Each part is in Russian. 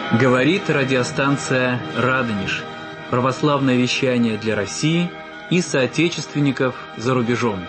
Говорит радиостанция «Радонеж». Православное вещание для России и соотечественников за рубежом.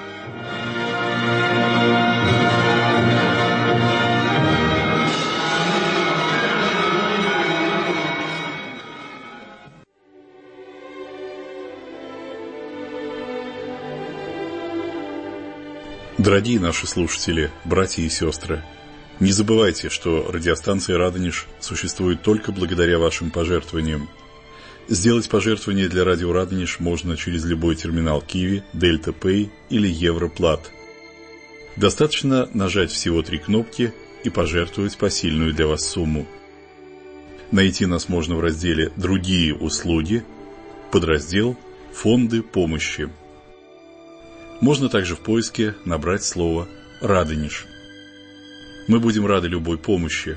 Дорогие наши слушатели, братья и сестры, не забывайте, что радиостанция «Радонеж» существует только благодаря вашим пожертвованиям. Сделать пожертвование для радио «Радонеж» можно через любой терминал Киви, Дельта Пэй или Европлат. Достаточно нажать всего 3 кнопки и пожертвовать посильную для вас сумму. Найти нас можно в разделе «Другие услуги», подраздел «Фонды помощи». Можно также в поиске набрать слово «Радонеж». Мы будем рады любой помощи.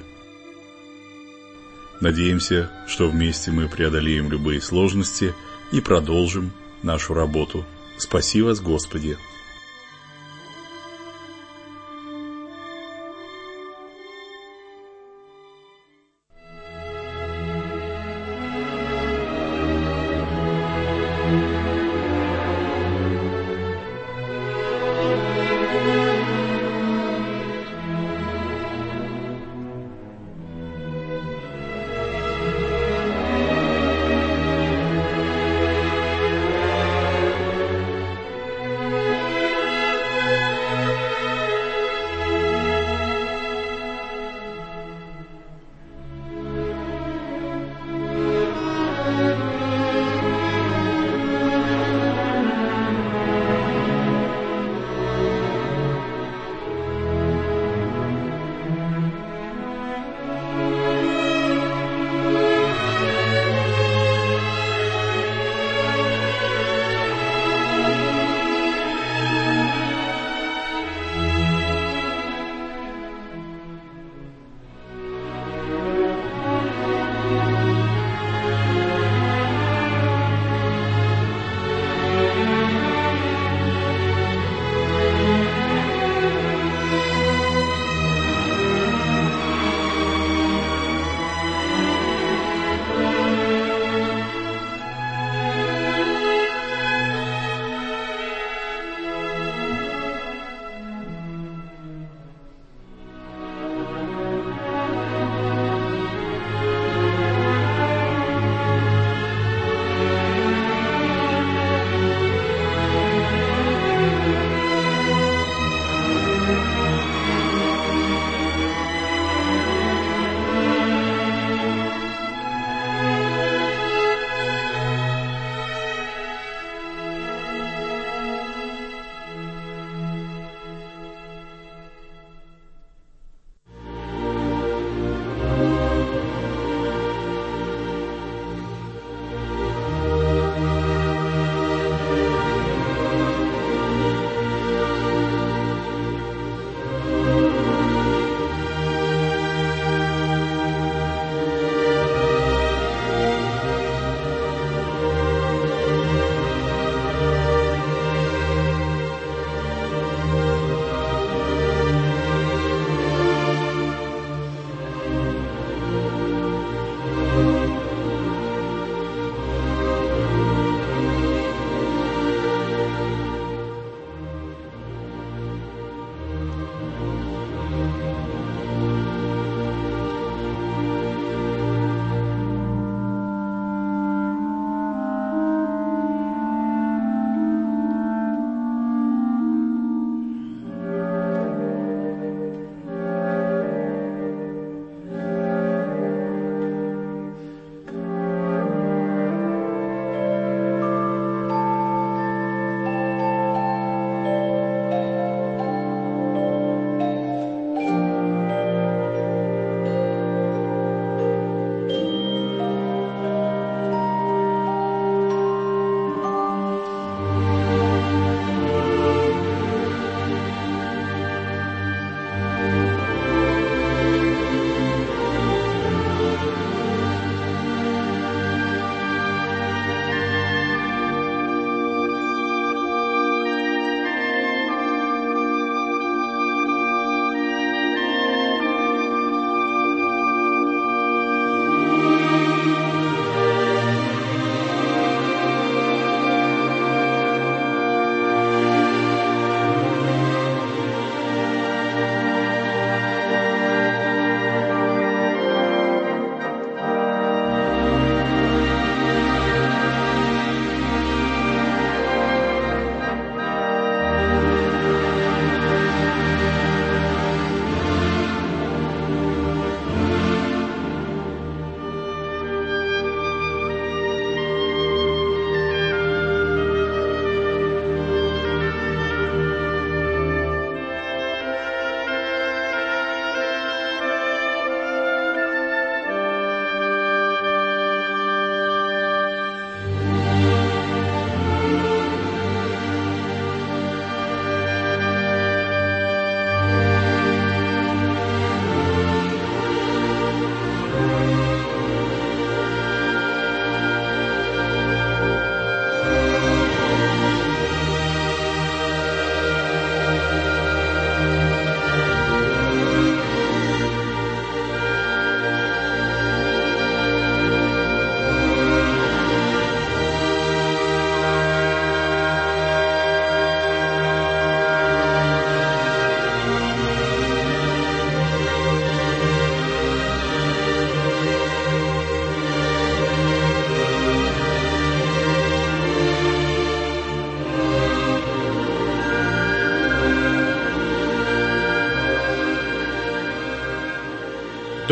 Надеемся, что вместе мы преодолеем любые сложности и продолжим нашу работу. Спаси вас, Господи!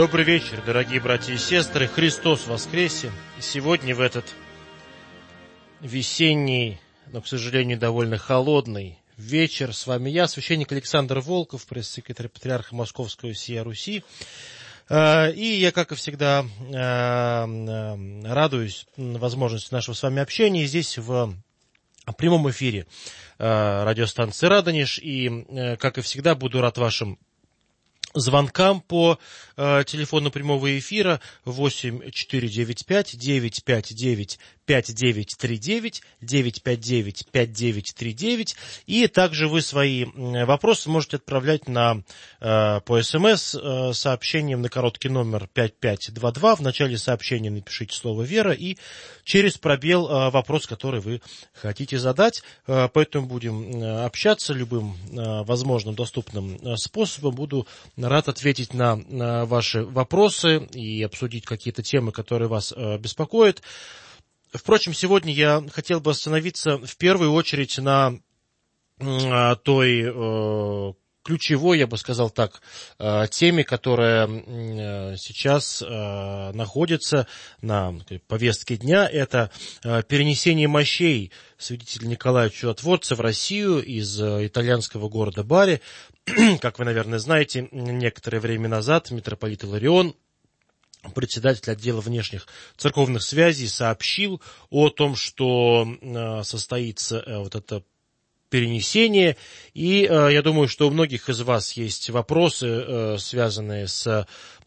Добрый вечер, дорогие братья и сестры. Христос воскресе. Сегодня в этот весенний, но, к сожалению, довольно холодный вечер с вами я, священник Александр Волков, пресс-секретарь Патриарха Московского сия Руси. И я, как и всегда, радуюсь возможности нашего с вами общения здесь в прямом эфире радиостанции «Радонеж». И, как и всегда, буду рад вашим звонкам по телефону прямого эфира 8495-959-5939, 959-5939. И также вы свои вопросы можете отправлять по СМС сообщением на короткий номер 5522. В начале сообщения напишите слово «Вера» и через пробел вопрос, который вы хотите задать. Поэтому будем общаться любым возможным доступным способом. Буду рад ответить на ваши вопросы и обсудить какие-то темы, которые вас беспокоят. Впрочем, сегодня я хотел бы остановиться в первую очередь на той ключевой, я бы сказал так, теме, которая сейчас находится на повестке дня. Это перенесение мощей святителя Николая Чудотворца в Россию из итальянского города Бари. Как вы, наверное, знаете, некоторое время назад митрополит Иларион, председатель отдела внешних церковных связей, сообщил о том, что состоится вот это перенесение. И я думаю, что у многих из вас есть вопросы, связанные с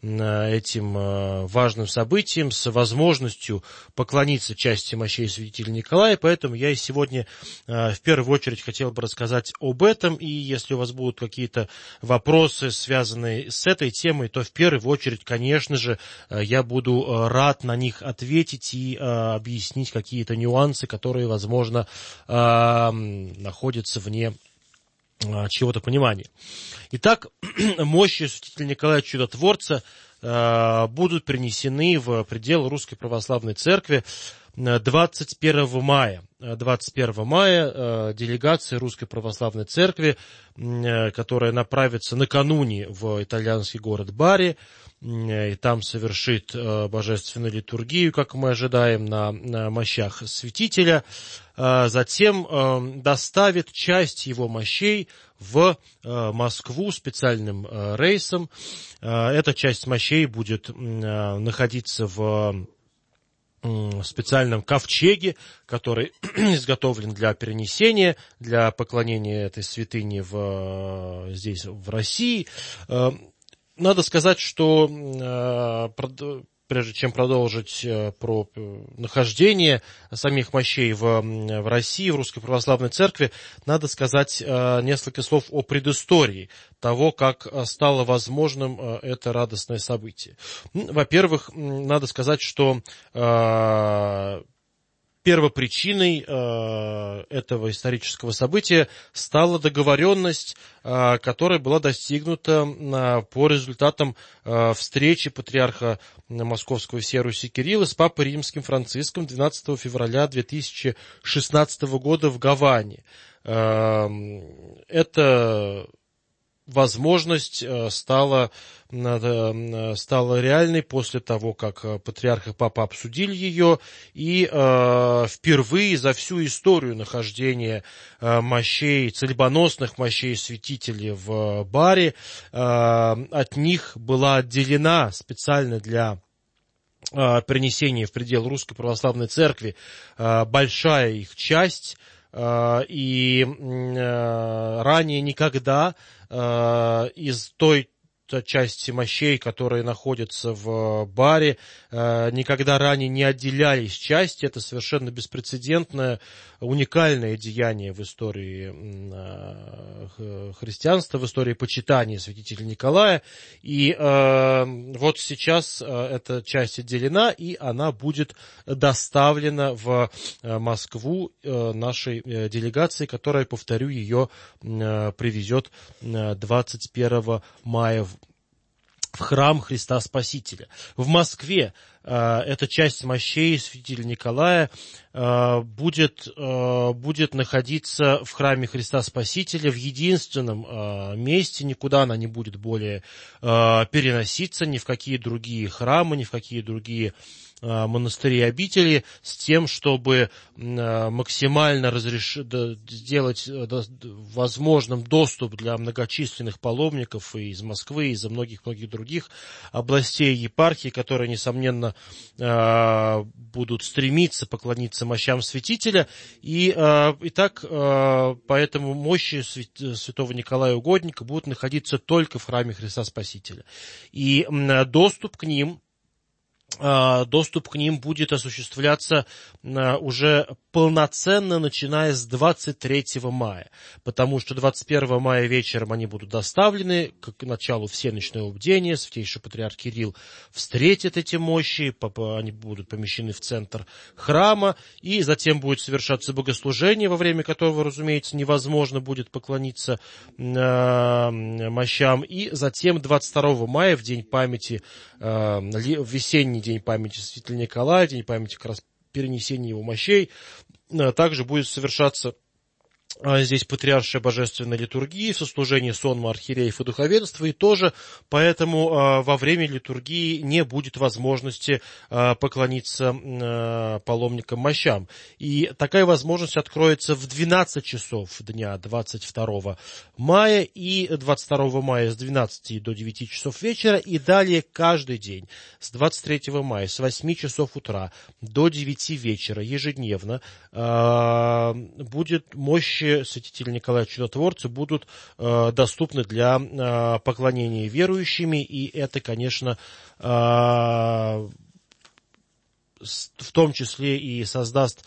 этим важным событием, с возможностью поклониться части мощей святителя Николая. Поэтому я и сегодня в первую очередь хотел бы рассказать об этом. И если у вас будут какие-то вопросы, связанные с этой темой, то в первую очередь, конечно же, я буду рад на них ответить и объяснить какие-то нюансы, которые, возможно, находятся вне чего-то понимания. Итак, мощи святителя Николая Чудотворца будут перенесены в пределы Русской Православной Церкви 21 мая. 21 мая делегация Русской Православной Церкви, которая направится накануне в итальянский город Бари, и там совершит божественную литургию, как мы ожидаем, на мощах святителя, затем доставит часть его мощей в Москву специальным рейсом. Эта часть мощей будет находиться в специальном ковчеге, который изготовлен для перенесения, для поклонения этой святыни здесь, в России. Надо сказать, что прежде чем продолжить про нахождение самих мощей в России, в Русской Православной Церкви, надо сказать несколько слов о предыстории того, как стало возможным это радостное событие. Во-первых, надо сказать, что первопричиной этого исторического события стала договоренность, которая была достигнута по результатам встречи патриарха Московского сия Руси Кирилла с папой римским Франциском 12 февраля 2016 года в Гаване. Эта возможность стала реальной после того, как патриарх и папа обсудили ее, и впервые за всю историю нахождения мощей, целебоносных мощей святителей в Бари, от них была отделена специально для перенесения в предел Русской Православной Церкви большая их часть. И ранее никогда из той части мощей, которые находятся в Бари, никогда ранее не отделялись части. Это совершенно беспрецедентное, уникальное деяние в истории христианства, в истории почитания святителя Николая. И вот сейчас эта часть отделена, и она будет доставлена в Москву нашей делегации, которая, повторю, ее привезет 21 мая в храм Христа Спасителя. В Москве эта часть мощей святителя Николая будет находиться в храме Христа Спасителя в единственном месте, никуда она не будет более переноситься, ни в какие другие храмы, ни в какие другие монастыри и обители, с тем, чтобы максимально сделать возможным доступ для многочисленных паломников и из Москвы, и из многих-многих других областей епархии, которые, несомненно, будут стремиться поклониться мощам святителя. И так, поэтому мощи святого Николая Угодника будут находиться только в храме Христа Спасителя. И доступ к ним будет осуществляться уже полноценно, начиная с 23 мая, потому что 21 мая вечером они будут доставлены, к началу всеночного бдения, святейший патриарх Кирилл встретит эти мощи, они будут помещены в центр храма, и затем будет совершаться богослужение, во время которого, разумеется, невозможно будет поклониться мощам, и затем 22 мая, в день памяти, в весенний день памяти святителя Николая, день памяти как раз перенесения его мощей, также будет совершаться здесь патриаршая божественная литургия, сослужение сонма архиереев и духовенства, и тоже поэтому во время литургии не будет возможности поклониться паломникам мощам. И такая возможность откроется в 12 часов дня 22 мая и 22 мая с 12 до 9 часов вечера, и далее каждый день с 23 мая с 8 часов утра до 9 вечера ежедневно будет мощи святителя Николая Чудотворца будут доступны для поклонения верующими, и это, конечно, в том числе и создаст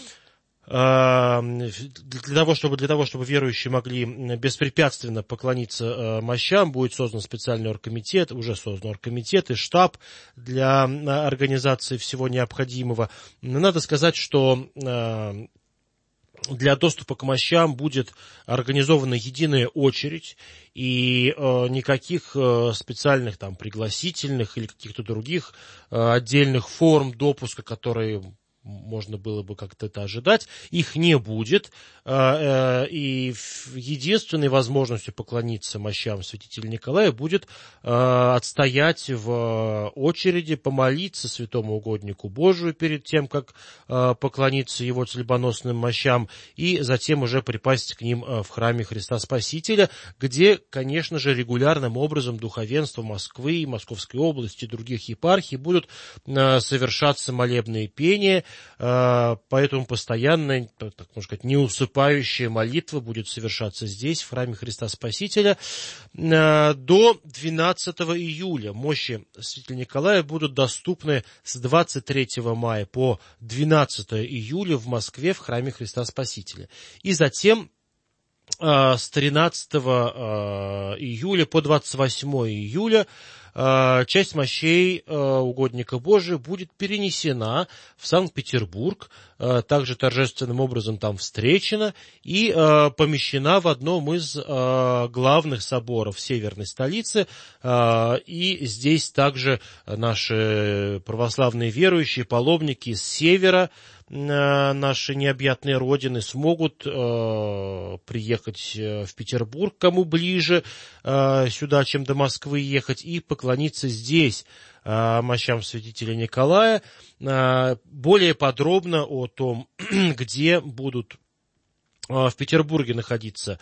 для того, чтобы верующие могли беспрепятственно поклониться мощам, будет создан специальный оргкомитет, уже создан оргкомитет и штаб для организации всего необходимого. Но надо сказать, что для доступа к мощам будет организована единая очередь, и никаких специальных там пригласительных или каких-то других отдельных форм допуска, которые можно было бы как-то это ожидать, их не будет, и единственной возможностью поклониться мощам святителя Николая будет отстоять в очереди, помолиться святому угоднику Божию перед тем, как поклониться его целебоносным мощам, и затем уже припасть к ним в храме Христа Спасителя, где, конечно же, регулярным образом духовенство Москвы, Московской области и других епархий будут совершаться молебные пения. Поэтому постоянная, так можно сказать, неусыпающая молитва будет совершаться здесь, в храме Христа Спасителя. До 12 июля мощи святителя Николая будут доступны с 23 мая по 12 июля в Москве в храме Христа Спасителя. И затем с 13 июля по 28 июля часть мощей угодника Божия будет перенесена в Санкт-Петербург, также торжественным образом там встречена и помещена в одном из главных соборов северной столицы. И здесь также наши православные верующие, паломники с севера, наши необъятные родины, смогут приехать в Петербург, кому ближе сюда, чем до Москвы ехать, и поклониться здесь мощам святителя Николая. Более подробно о том, где будут в Петербурге находиться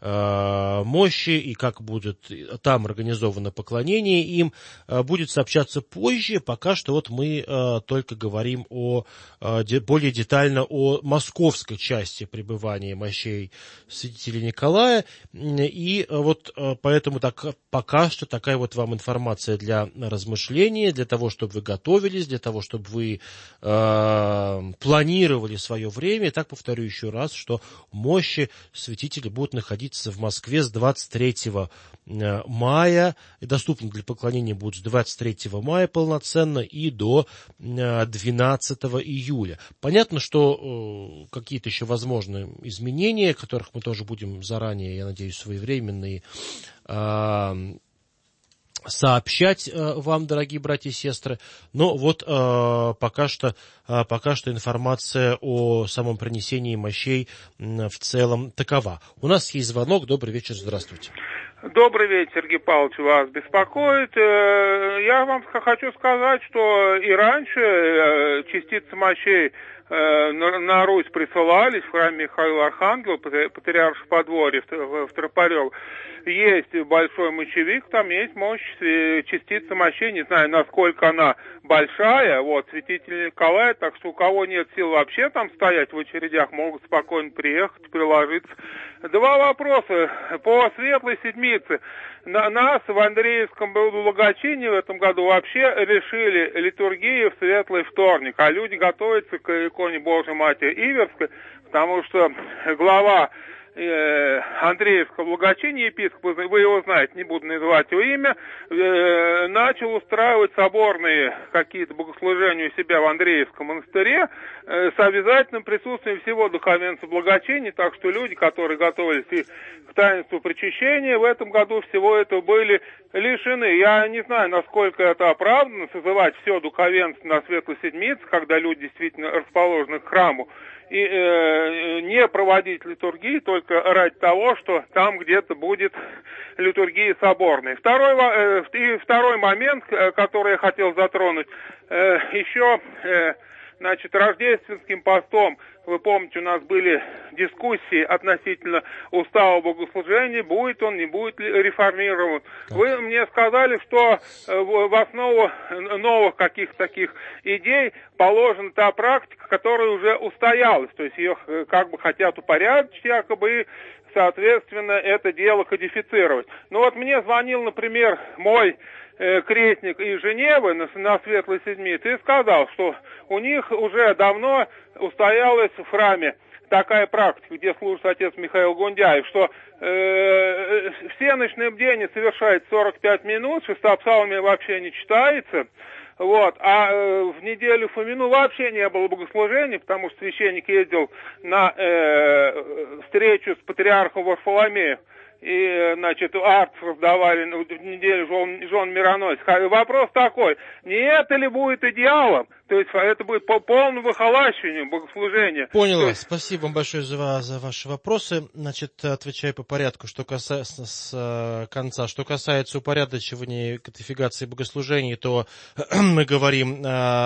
мощи и как будет там организовано поклонение им, будет сообщаться позже. Пока что вот мы только говорим более детально о московской части пребывания мощей святителя Николая. И вот поэтому пока что такая вот вам информация для размышления, для того, чтобы вы готовились, для того, чтобы вы планировали свое время. И так повторю еще раз, что мощи святителя будут находиться в Москве с 23 мая, и доступны для поклонения будут с 23 мая полноценно и до 12 июля. Понятно, что какие-то еще возможны изменения, которых мы тоже будем заранее, я надеюсь, своевременные сообщать вам, дорогие братья и сестры. Но вот пока что информация о самом принесении мощей в целом такова. У нас есть звонок. Добрый вечер, здравствуйте. Добрый вечер, Сергей Павлович, вас беспокоит. Я вам хочу сказать, что и раньше частицы мощей на Русь присылались в храме Михаила Архангела, Патриаршего подворья в Тропарёво. Есть большой мощевик, там есть мощь, частица мощей, не знаю, насколько она большая, вот, святитель Николай, так что у кого нет сил вообще там стоять в очередях, могут спокойно приехать, приложиться. Два вопроса по Светлой Седмице. Нас в Андреевском благочинии в этом году вообще решили литургию в Светлый вторник, а люди готовятся к иконе Божьей Матери Иверской, потому что глава Андреевского благочиния, епископ, вы его знаете, не буду называть его имя, начал устраивать соборные какие-то богослужения у себя в Андреевском монастыре с обязательным присутствием всего духовенства благочиния, так что люди, которые готовились и к таинству причащения, в этом году всего этого были лишены. Я не знаю, насколько это оправданно, созывать все духовенство на Светлой Седмице, когда люди действительно расположены к храму, и не проводить литургии только ради того, что там где-то будет литургия соборная. Второй момент, который я хотел затронуть, еще, рождественским постом, вы помните, у нас были дискуссии относительно устава богослужения, будет он, не будет ли реформирован. Вы мне сказали, что в основу новых каких-то таких идей положена та практика, которая уже устоялась, то есть ее как бы хотят упорядочить, якобы, и, соответственно, это дело кодифицировать. Ну вот мне звонил, например, мой крестник из Женевы на Светлой Седмице и сказал, что у них уже давно устоялась в храме такая практика, где служит отец Михаил Гундяев, что всеночное бдение совершается 45 минут, шестопсалмие вообще не читается, вот, а в неделю Фомину вообще не было богослужений, потому что священник ездил на встречу с патриархом Варфоломеем. И, арт раздавали в неделю жен мироносец. Вопрос такой, не это ли будет идеалом? То есть это будет по полному выхолащиванию богослужения. Понял вас. Спасибо вам большое за ваши вопросы. Отвечаю по порядку, что касается с конца. Что касается упорядочивания кодификации богослужений, то мы говорим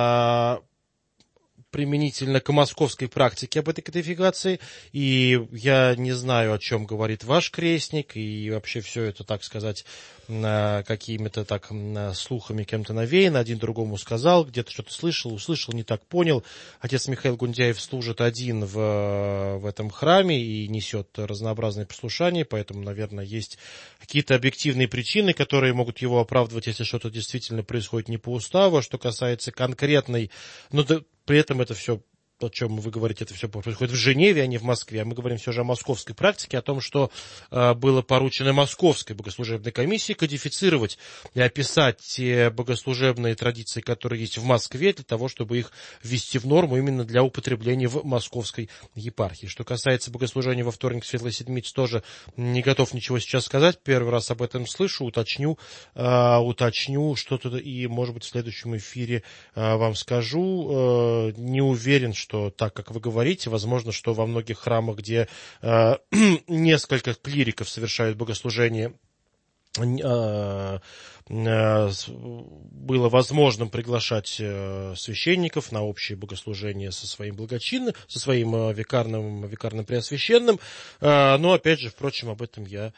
применительно к московской практике об этой кодификации, и я не знаю, о чем говорит ваш крестник, и вообще все это, так сказать, какими-то так слухами кем-то навеяно, один другому сказал, где-то что-то слышал, услышал, не так понял. Отец Михаил Гундяев служит один в этом храме и несет разнообразные послушания, поэтому, наверное, есть какие-то объективные причины, которые могут его оправдывать, если что-то действительно происходит не по уставу. А что касается конкретной, при этом это все, о чем вы говорите, это все происходит в Женеве, а не в Москве. А мы говорим все же о московской практике, о том, что было поручено Московской богослужебной комиссии кодифицировать и описать те богослужебные традиции, которые есть в Москве, для того, чтобы их ввести в норму именно для употребления в московской епархии. Что касается богослужения во вторник Светлой Седмицы, тоже не готов ничего сейчас сказать. Первый раз об этом слышу, уточню что-то и, может быть, в следующем эфире вам скажу. Не уверен, что так, как вы говорите, возможно, что во многих храмах, где несколько клириков совершают богослужение, было возможным приглашать священников на общее богослужение со своим благочинным, со своим викарным преосвященным. Но, опять же, впрочем, об этом я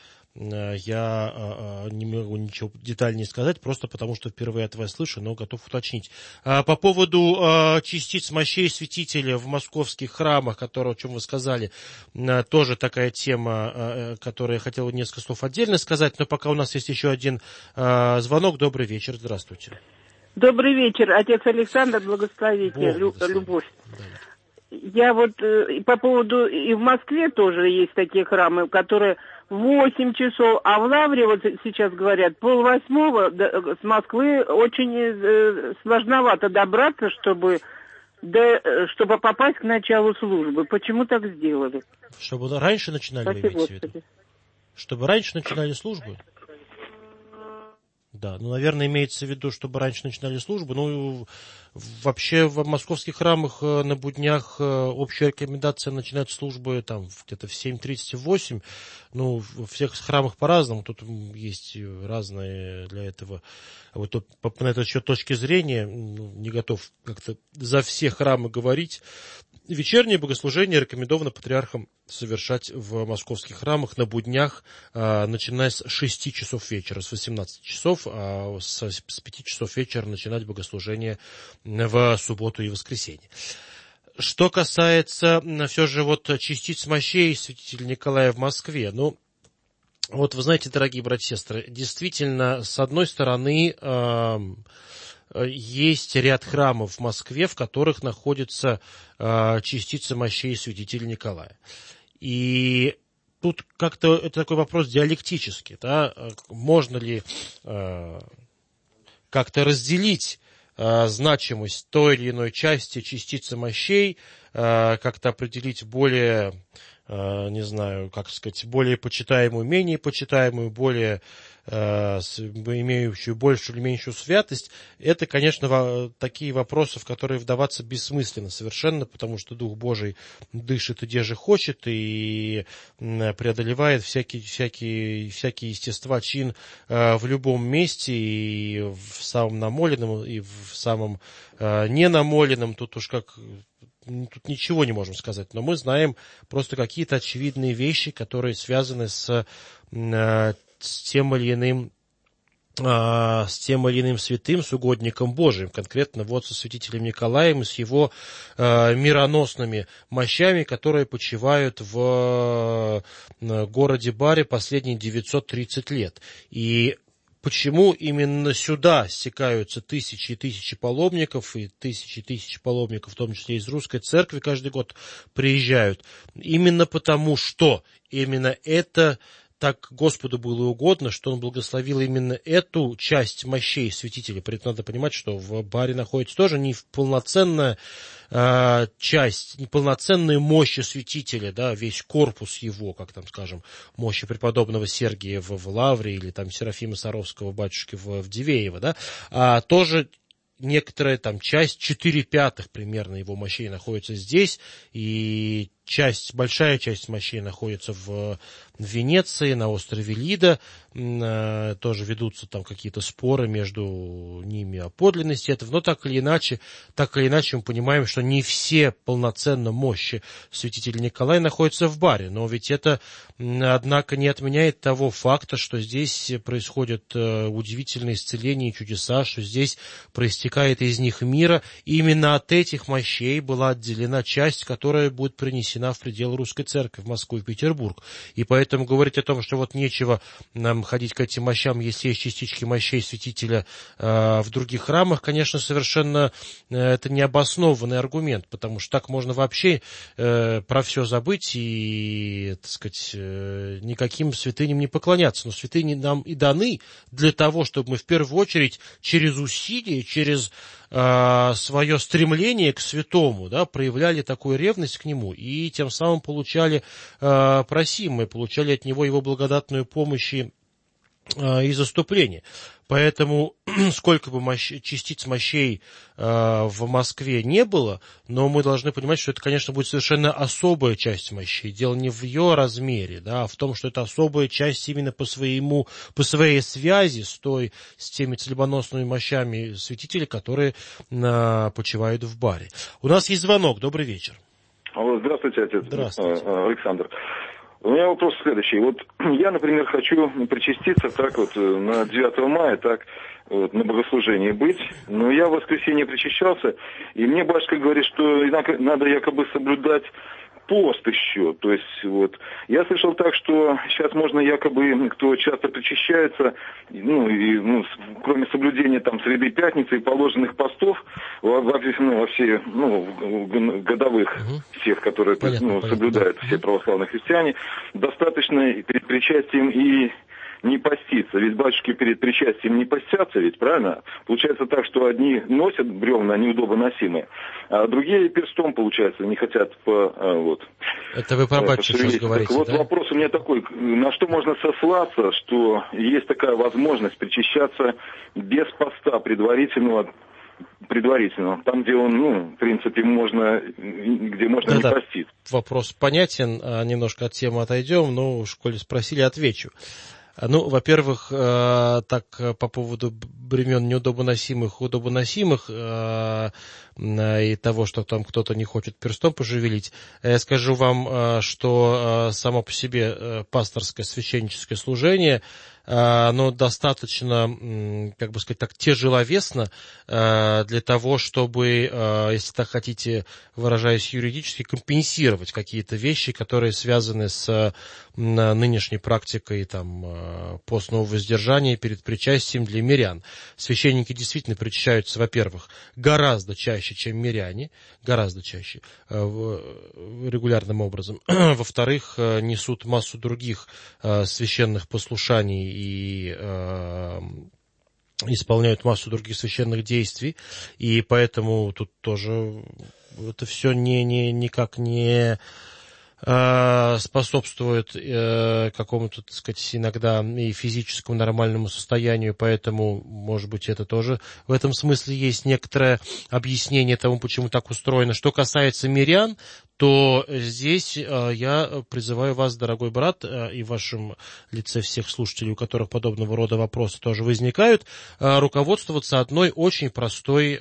не могу ничего детальнее сказать, просто потому что впервые от вас слышу, но готов уточнить. По поводу частиц мощей святителя в московских храмах, о чем вы сказали, тоже такая тема, которую я хотел несколько слов отдельно сказать, но пока у нас есть еще один звонок. Добрый вечер, здравствуйте. Добрый вечер, отец Александр, благословите, любовь. Да. Я по поводу, и в Москве тоже есть такие храмы, которые 8 часов, а в Лавре, сейчас говорят, 7:30 с Москвы очень сложновато добраться, чтобы попасть к началу службы. Почему так сделали? Чтобы раньше начинали, вы имеете в виду? Чтобы раньше начинали службу? Да, ну, наверное, имеется в виду, чтобы раньше начинали службы. Ну, вообще в московских храмах на буднях общая рекомендация начинать службы там где-то в 7:30, в 8. Ну, во всех храмах по-разному. Тут есть разные для этого. Вот тут, на этот счет точки зрения, не готов как-то за все храмы говорить. Вечернее богослужение рекомендовано патриархам совершать в московских храмах на буднях, начиная с 6 часов вечера, с 18 часов, а с 5 часов вечера начинать богослужение в субботу и воскресенье. Что касается все же вот частиц мощей святителя Николая в Москве, ну, вот вы знаете, дорогие братья и сестры, действительно, с одной стороны, есть ряд храмов в Москве, в которых находятся частицы мощей святителя Николая. И тут как-то это такой вопрос диалектический, да? Можно ли как-то разделить значимость той или иной части частицы мощей, как-то определить более, не знаю, как сказать, более почитаемую, менее почитаемую, более имеющую большую или меньшую святость, это, конечно, такие вопросы, в которые вдаваться бессмысленно совершенно, потому что Дух Божий дышит и где же хочет, и преодолевает всякие естества, чин в любом месте, и в самом намоленном, и в самом ненамоленном, тут уж как... Тут ничего не можем сказать, но мы знаем просто какие-то очевидные вещи, которые связаны с тем или иным святым, с угодником Божиим, конкретно вот со святителем Николаем и с его мироносными мощами, которые почивают в городе Баре последние 930 лет. И почему именно сюда стекаются тысячи и тысячи паломников, и тысячи паломников, в том числе из русской церкви, каждый год приезжают? Именно потому, что именно это так Господу было угодно, что Он благословил именно эту часть мощей святителя. При этом надо понимать, что в Баре находится тоже не полноценная часть, неполноценные мощи святителя, да, весь корпус его, как там, скажем, мощи преподобного Сергия в Лавре или там Серафима Саровского батюшки в Дивеево, да, а тоже некоторая там часть, 4/5 примерно его мощей находится здесь, и большая часть мощей находится в Венеции, на острове Лида. Тоже ведутся там какие-то споры между ними о подлинности этого. Но так или иначе мы понимаем, что не все полноценно мощи святителя Николая находятся в Баре. Но ведь это, однако, не отменяет того факта, что здесь происходят удивительные исцеления и чудеса, что здесь проистекает из них мира. И именно от этих мощей была отделена часть, которая будет принесена в пределы русской церкви в Москву и Петербург. И поэтому говорить о том, что вот нечего нам ходить к этим мощам, если есть частички мощей святителя в других храмах, конечно, совершенно это необоснованный аргумент, потому что так можно вообще про все забыть и, так сказать, никаким святыням не поклоняться. Но святыни нам и даны для того, чтобы мы в первую очередь через усилие, через свое стремление к святому, да, проявляли такую ревность к нему и тем самым получали просимое, получали от него его благодатную помощь и заступление. Поэтому сколько бы частиц мощей в Москве не было, но мы должны понимать, что это, конечно, будет совершенно особая часть мощей. Дело не в ее размере, да, а в том, что это особая часть именно по своей связи с теми целебоносными мощами святителей, которые почивают в Баре. У нас есть звонок. Добрый вечер. Алло, здравствуйте, отец. Здравствуйте. Александр. У меня вопрос следующий. Вот я, например, хочу причаститься так вот на 9 мая, так вот, на богослужении быть, но я в воскресенье причащался, и мне батюшка говорит, что надо якобы соблюдать пост еще, то есть вот я слышал так, что сейчас можно якобы, кто часто причащается, кроме соблюдения там среды пятницы и положенных постов во все годовых всех, которые соблюдают все православные христиане, достаточно перед причастием и не поститься? Ведь батюшки перед причастием не постятся, ведь правильно? Получается так, что одни носят бревна неудобоносимые, а другие перстом, получается, не хотят Это вы про батюшек сейчас говорите, вот да? вопрос у меня такой, на что можно сослаться, что есть такая возможность причащаться без поста предварительного, там, где он, в принципе, где можно не поститься. Вопрос понятен, немножко от темы отойдем, но уж коли спросили, отвечу. Во-первых, так по поводу бремен неудобоносимых, удобоносимых и того, что там кто-то не хочет перстом пошевелить, я скажу вам, что само по себе пасторское священническое служение, оно достаточно, тяжеловесно для того, чтобы, если так хотите, выражаясь юридически, компенсировать какие-то вещи, которые связаны с нынешней практикой постного воздержания перед причастием для мирян. Священники действительно причащаются, во-первых, гораздо чаще, чем миряне, гораздо чаще, регулярным образом. Во-вторых, несут массу других священных послушаний и исполняют массу других священных действий, и поэтому тут тоже это все никак не способствует какому-то, так сказать, иногда и физическому нормальному состоянию, поэтому, может быть, это тоже в этом смысле есть некоторое объяснение тому, почему так устроено. Что касается мирян, то здесь я призываю вас, дорогой брат, и в вашем лице всех слушателей, у которых подобного рода вопросы тоже возникают, руководствоваться одной очень простой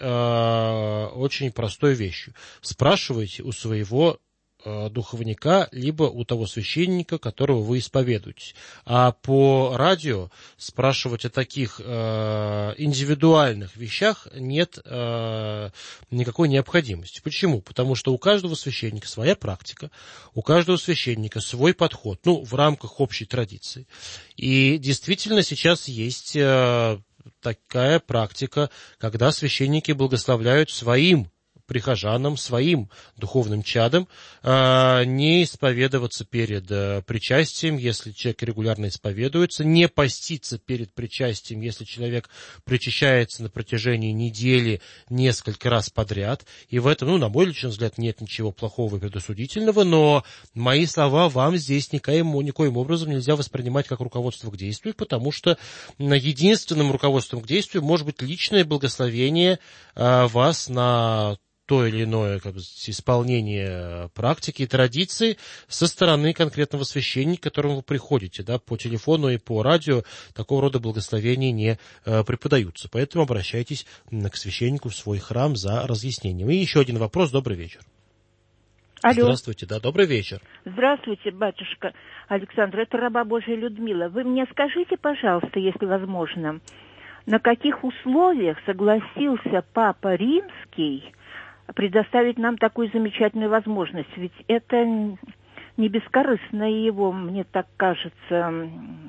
вещью. Спрашивайте у своего духовника, либо у того священника, которого вы исповедуетесь. А по радио спрашивать о таких индивидуальных вещах нет никакой необходимости. Почему? Потому что у каждого священника своя практика, у каждого священника свой подход, в рамках общей традиции. И действительно сейчас есть такая практика, когда священники благословляют своим прихожанам, своим духовным чадам не исповедоваться перед причастием, если человек регулярно исповедуется, не поститься перед причастием, если человек причащается на протяжении недели несколько раз подряд. И в этом, на мой личный взгляд, нет ничего плохого и предосудительного, но мои слова вам здесь никоим образом нельзя воспринимать как руководство к действию, потому что единственным руководством к действию может быть личное благословение вас на то или иное исполнение практики и традиции со стороны конкретного священника, к которому вы приходите. По телефону и по радио такого рода благословения не преподаются. Поэтому обращайтесь к священнику в свой храм за разъяснением. И еще один вопрос. Добрый вечер. Алло. Здравствуйте, добрый вечер. Здравствуйте, батюшка Александр, это раба Божия Людмила. Вы мне скажите, пожалуйста, если возможно, на каких условиях согласился Папа Римский предоставить нам такую замечательную возможность? Ведь это не бескорыстно его, мне так кажется.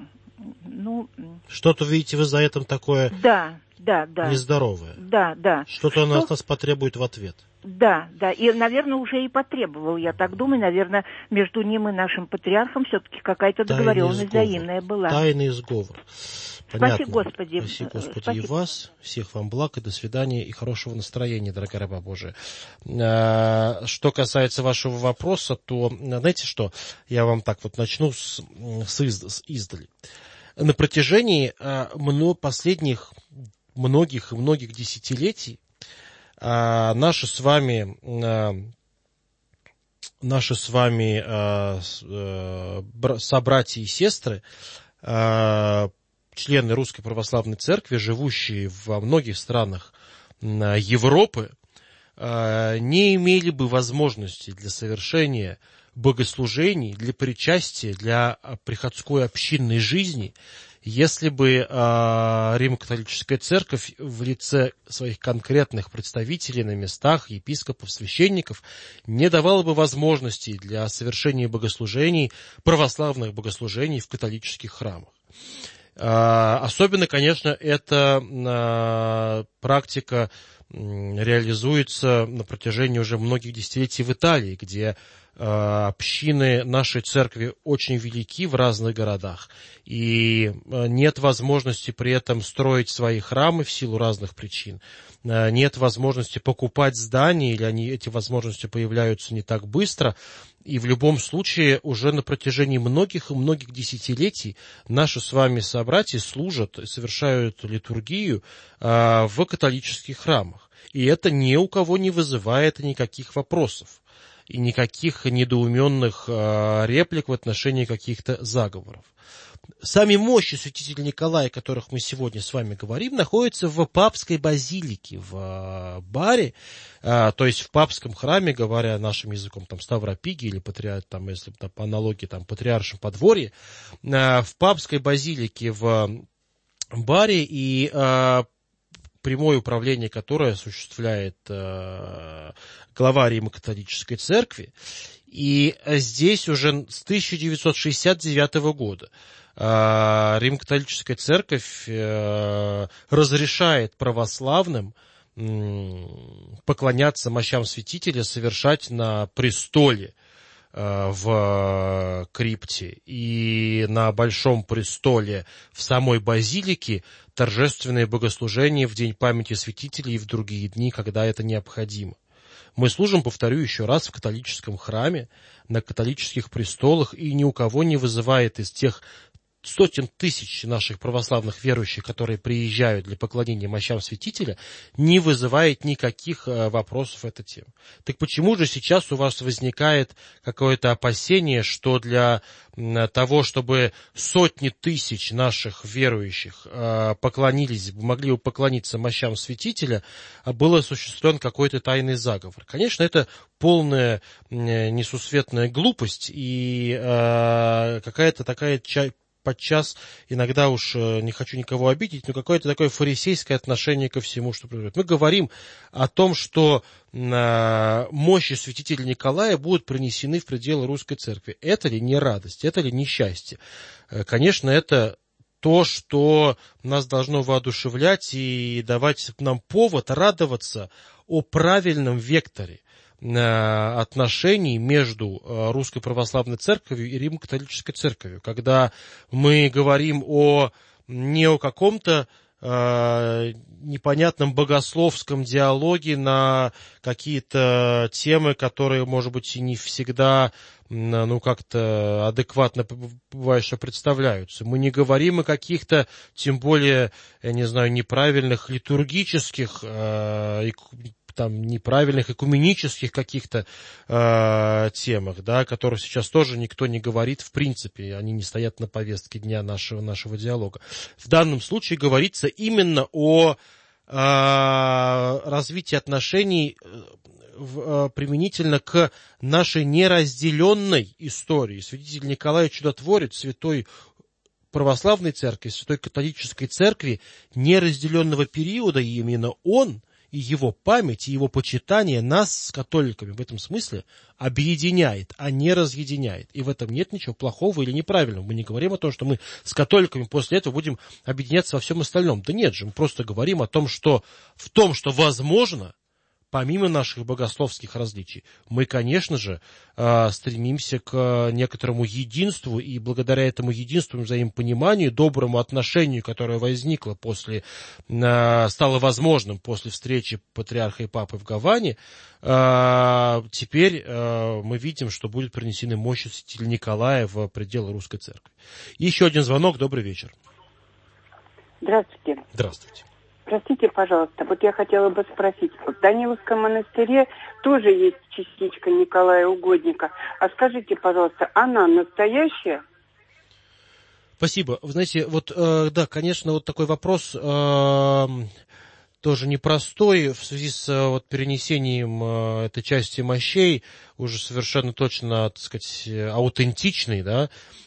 Что-то видите вы за этим такое нездоровое. Да. Что-то он от нас потребует в ответ. Да, и, наверное, уже и потребовал, я так думаю, наверное, между ним и нашим патриархом все-таки какая-то договоренность взаимная была. Тайный сговор. Понятно. Спаси Господи. Спаси Господи и вас. Всех вам благ и до свидания, и хорошего настроения, дорогая раба Божия. Что касается вашего вопроса, то, знаете что, я вам так начну с издали. На протяжении последних многих десятилетий наши с вами собратья и сестры, члены Русской Православной Церкви, живущие во многих странах Европы, не имели бы возможности для совершения богослужений, для причастия, для приходской общинной жизни, если бы Римо-католическая церковь в лице своих конкретных представителей на местах, епископов, священников, не давала бы возможностей для совершения богослужений, православных богослужений в католических храмах. Особенно, конечно, эта практика реализуется на протяжении уже многих десятилетий в Италии, где общины нашей церкви очень велики в разных городах, и нет возможности при этом строить свои храмы в силу разных причин, нет возможности покупать здания, или эти возможности появляются не так быстро, и в любом случае уже на протяжении многих и многих десятилетий наши с вами собратья служат, совершают литургию в католических храмах, и это ни у кого не вызывает никаких вопросов и никаких недоуменных реплик в отношении каких-то заговоров. Сами мощи святителя Николая, о которых мы сегодня с вами говорим, находятся в папской базилике в Баре, то есть в папском храме, говоря нашим языком, там, Ставропиги или там, если по аналогии, там, Патриаршем подворье, в папской базилике в Баре, и прямое управление, которое осуществляет глава Римо-католической церкви. И здесь уже с 1969 года Римо-католическая церковь разрешает православным поклоняться мощам святителя, совершать на престоле в крипте и на Большом престоле в самой базилике торжественное богослужение в день памяти святителей и в другие дни, когда это необходимо. Мы служим, повторю еще раз, в католическом храме, на католических престолах, и ни у кого не вызывает из тех сотен тысяч наших православных верующих, которые приезжают для поклонения мощам святителя, не вызывает никаких вопросов эта тема. Так почему же сейчас у вас возникает какое-то опасение, что для того, чтобы сотни тысяч наших верующих могли поклониться мощам святителя, был осуществлен какой-то тайный заговор? Конечно, это полная несусветная глупость и какая-то такая подчас, иногда уж не хочу никого обидеть, но какое-то такое фарисейское отношение ко всему, что происходит. Мы говорим о том, что мощи святителя Николая будут принесены в пределы русской церкви. Это ли не радость, это ли не счастье? Конечно, это то, что нас должно воодушевлять и давать нам повод радоваться о правильном векторе отношений между Русской Православной Церковью и Римо-католической Церковью, когда мы говорим не о каком-то непонятном богословском диалоге на какие-то темы, которые, может быть, и не всегда как-то адекватно бывает, что представляются. Мы не говорим о каких-то, тем более, я не знаю, неправильных литургических неправильных экуменических каких-то темах, да, о которых сейчас тоже никто не говорит в принципе, они не стоят на повестке дня нашего диалога. В данном случае говорится именно о развитии отношений применительно к нашей неразделенной истории. Святитель Николай Чудотворец, святой православной церкви, святой католической церкви неразделенного периода, и именно он и его память, и его почитание нас с католиками в этом смысле объединяет, а не разъединяет. И в этом нет ничего плохого или неправильного. Мы не говорим о том, что мы с католиками после этого будем объединяться во всем остальном. Да нет же, мы просто говорим о том, что возможно, помимо наших богословских различий, мы, конечно же, стремимся к некоторому единству, и благодаря этому единству, взаимопониманию, доброму отношению, которое возникло стало возможным после встречи патриарха и папы в Гаване, теперь мы видим, что будут принесены мощи святителя Николая в пределы русской церкви. Еще один звонок. Добрый вечер. Здравствуйте. Здравствуйте. Простите, пожалуйста, вот я хотела бы спросить. В Даниловском монастыре тоже есть частичка Николая Угодника. А скажите, пожалуйста, она настоящая? Спасибо. Вы знаете, да, конечно, вот такой вопрос тоже непростой в связи с перенесением этой части мощей, уже совершенно точно, так сказать, аутентичный, да,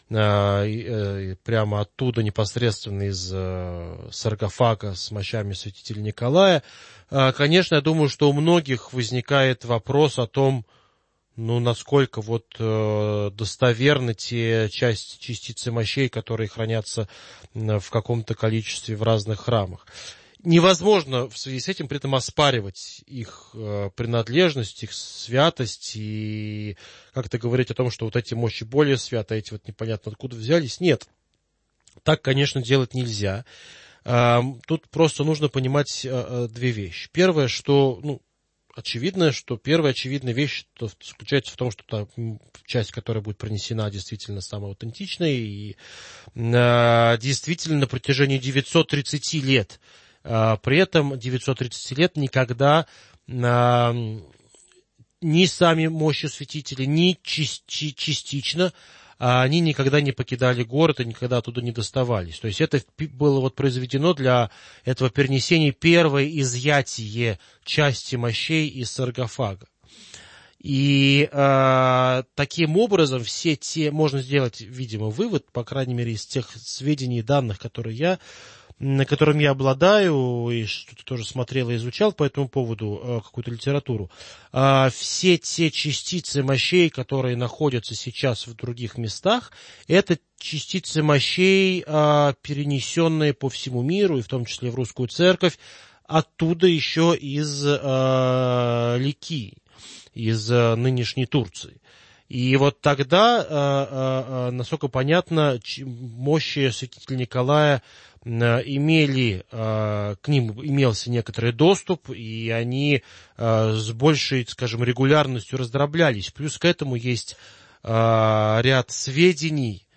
прямо оттуда непосредственно из саркофага с мощами святителя Николая. Конечно, я думаю, что у многих возникает вопрос о том, насколько достоверны те частицы мощей, которые хранятся в каком-то количестве в разных храмах. невозможно в связи с этим при этом оспаривать их принадлежность, их святость и как-то говорить о том, что вот эти мощи более святы, а эти вот непонятно откуда взялись. Нет, так, конечно, делать нельзя. Тут просто нужно понимать две вещи. Первое, что, очевидно, что первая очевидная вещь заключается в том, что та часть, которая будет пронесена, действительно самая аутентичная, и действительно на протяжении 930 лет. При этом 930 лет никогда ни сами мощи святителей, ни частично они никогда не покидали город и никогда оттуда не доставались. То есть это было вот произведено для этого перенесения первое изъятие части мощей из саркофага. И таким образом все те, можно сделать, видимо, вывод, по крайней мере, из тех сведений и данных, которым я обладаю, и что-то тоже смотрел и изучал по этому поводу какую-то литературу, все те частицы мощей, которые находятся сейчас в других местах, это частицы мощей, перенесенные по всему миру, и в том числе в русскую церковь, оттуда еще из Ликии, из нынешней Турции. И вот тогда, насколько понятно, мощи святителя Николая к ним имелся некоторый доступ, и они с большей, скажем, регулярностью раздроблялись. Плюс к этому есть ряд сведений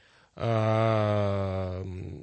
о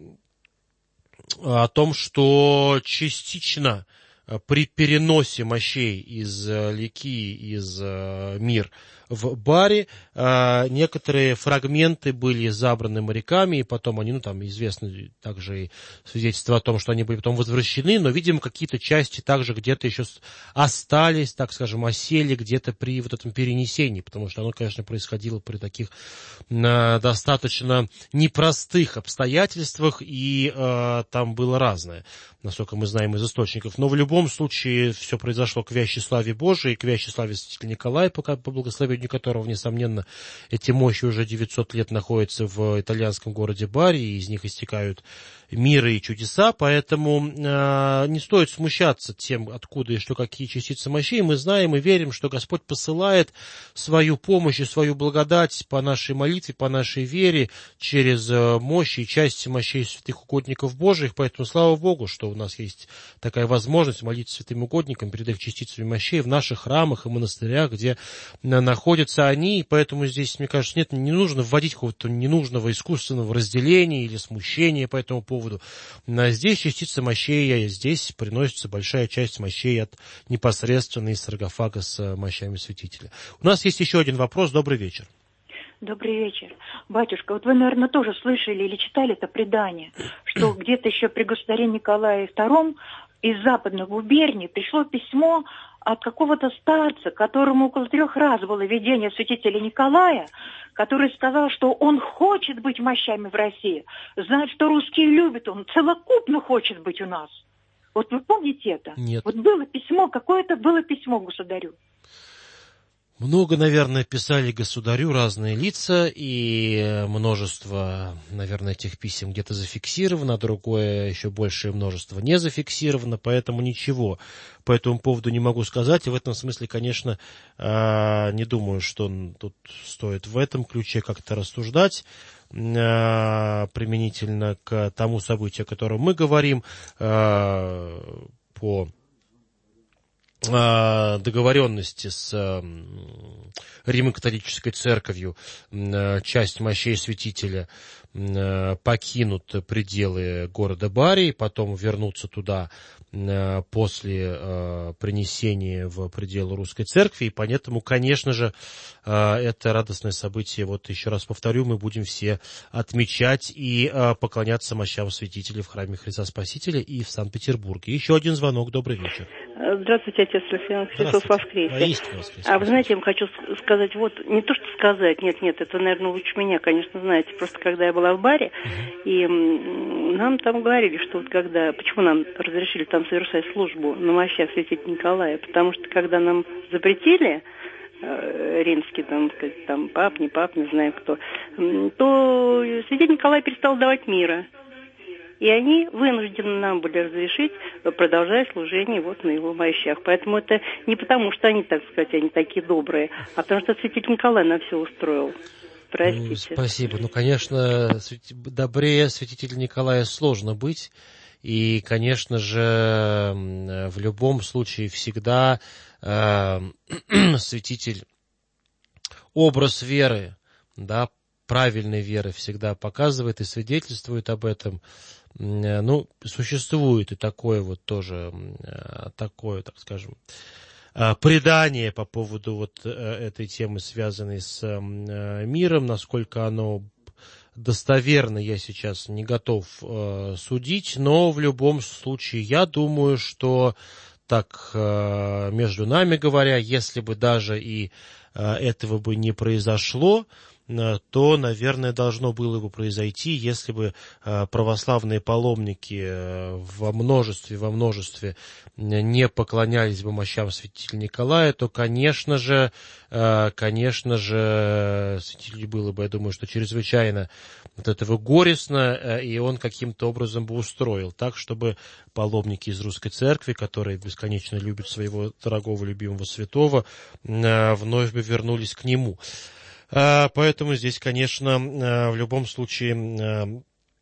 том, что частично при переносе мощей из Ликии, из Мир в Бари, некоторые фрагменты были забраны моряками, и потом они, известны также и свидетельства о том, что они были потом возвращены, но, видимо, какие-то части также где-то еще остались, так скажем, осели где-то при вот этом перенесении, потому что оно, конечно, происходило при таких достаточно непростых обстоятельствах, и там было разное, насколько мы знаем из источников. Но в любом случае все произошло к вящей славе Божией, к вящей славе святителя Николая, по благословению которого, несомненно, эти мощи уже 900 лет находятся в итальянском городе Бари, и из них истекают миры и чудеса, поэтому не стоит смущаться тем, откуда и что, какие частицы мощей. Мы знаем и верим, что Господь посылает свою помощь и свою благодать по нашей молитве, по нашей вере, через мощи и части мощей святых угодников Божиих, поэтому слава Богу, что у нас есть такая возможность молиться святым угодникам перед их частицами мощей в наших храмах и монастырях, где находятся они, и поэтому здесь, мне кажется, не нужно вводить какого-то ненужного искусственного разделения или смущения по этому поводу. Здесь частицы мощей, здесь приносится большая часть мощей от непосредственно из саркофага с мощами святителя. У нас есть еще один вопрос. Добрый вечер. Добрый вечер. Батюшка, вот вы, наверное, тоже слышали или читали это предание, что где-то еще при государе Николае II из западных губерний пришло письмо от какого-то старца, которому около 3 раз было видение святителя Николая, который сказал, что он хочет быть мощами в России, знает, что русские любят, он целокупно хочет быть у нас. Вот вы помните это? Нет. Вот было письмо, какое-то было письмо государю. Много, наверное, писали государю разные лица, и множество, наверное, этих писем где-то зафиксировано, а другое еще большее множество не зафиксировано, поэтому ничего по этому поводу не могу сказать. И в этом смысле, конечно, не думаю, что тут стоит в этом ключе как-то рассуждать применительно к тому событию, о котором мы говорим, по договоренности с Римо-католической церковью часть мощей святителя покинут пределы города Бари, потом вернутся туда после принесения в пределы русской церкви, и поэтому, конечно же, это радостное событие, вот еще раз повторю, мы будем все отмечать и поклоняться мощам святителя в храме Христа Спасителя и в Санкт-Петербурге. Еще один звонок. Добрый вечер. Здравствуйте, отец Александр, Христос воскресе. Вы знаете, я вам хочу сказать, вот, не то что сказать, нет, это, наверное, лучше меня, конечно, знаете, просто когда я была в Баре, и нам там говорили, что вот когда, почему нам разрешили там совершать службу на мощах святителя Николая, потому что когда нам запретили, римский, там пап, не знаю кто, то святитель Николай перестал давать мира. И они вынуждены нам были разрешить продолжать служение вот на его мощах. Поэтому это не потому, что они, так сказать, они такие добрые, а потому что святитель Николай нам все устроил. Простите. Спасибо. Ну, конечно, добрее святителя Николая сложно быть. И, конечно же, в любом случае всегда святитель, образ веры, да, правильной веры всегда показывает и свидетельствует об этом. Ну, существует и такое вот тоже, такое, так скажем, предание по поводу вот этой темы, связанной с миром, насколько оно достоверно, я сейчас не готов судить, но в любом случае я думаю, что так, между нами говоря, если бы даже и этого бы не произошло, то, наверное, должно было бы произойти, если бы православные паломники во множестве не поклонялись бы мощам святителя Николая, то, конечно же, святителю было бы, я думаю, что чрезвычайно от этого горестно, и он каким-то образом бы устроил так, чтобы паломники из Русской Церкви, которые бесконечно любят своего дорогого, любимого святого, вновь бы вернулись к нему. Поэтому здесь, конечно, в любом случае